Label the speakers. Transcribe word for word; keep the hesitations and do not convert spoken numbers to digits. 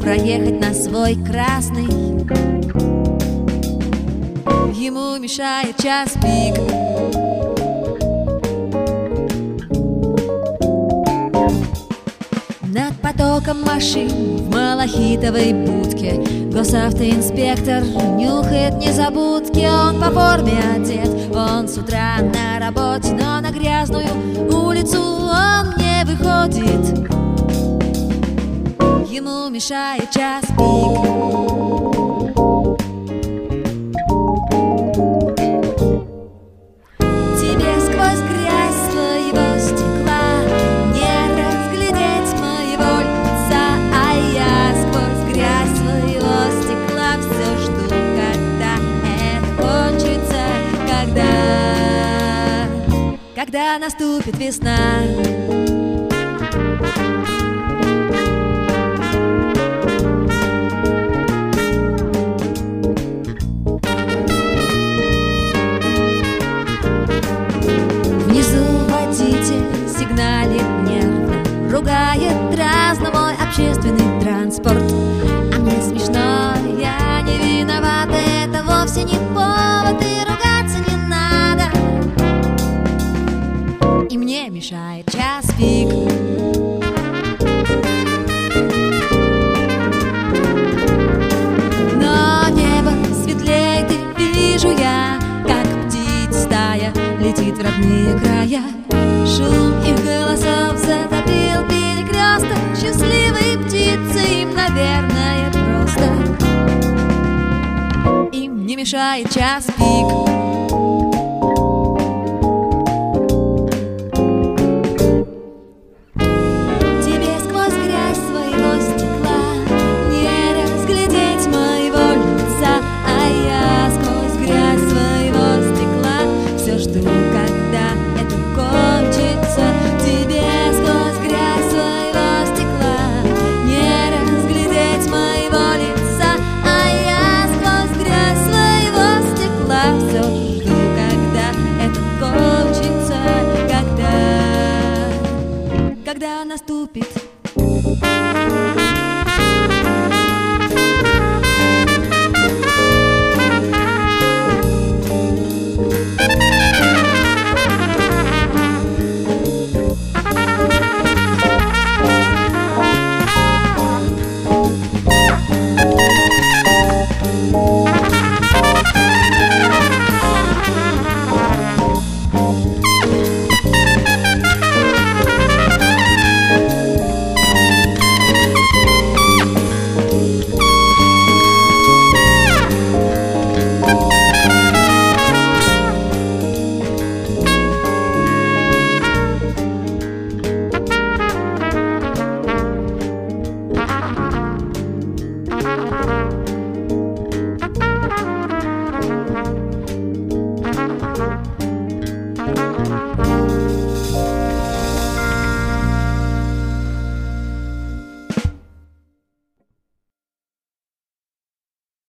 Speaker 1: проехать на свой красный. Ему мешает час пик. Над потоком машин в малахитовой будке госавтоинспектор нюхает незабудки. Он по форме одет, он с утра на работе, но на грязную улицу он не выходит. Ему мешает час пик. Когда наступит весна, внизу водитель сигналит нервно, ругает разно мой общественный транспорт. А мне смешно, я не виновата, это вовсе не повод, и ругаться не надо. И мне мешает час пик. Но небо светлеет, и вижу я, как птиц стая летит в родные края. Шум их голосов затопил перекресток. Счастливые птицы, им, наверное, просто. Им не мешает час пик.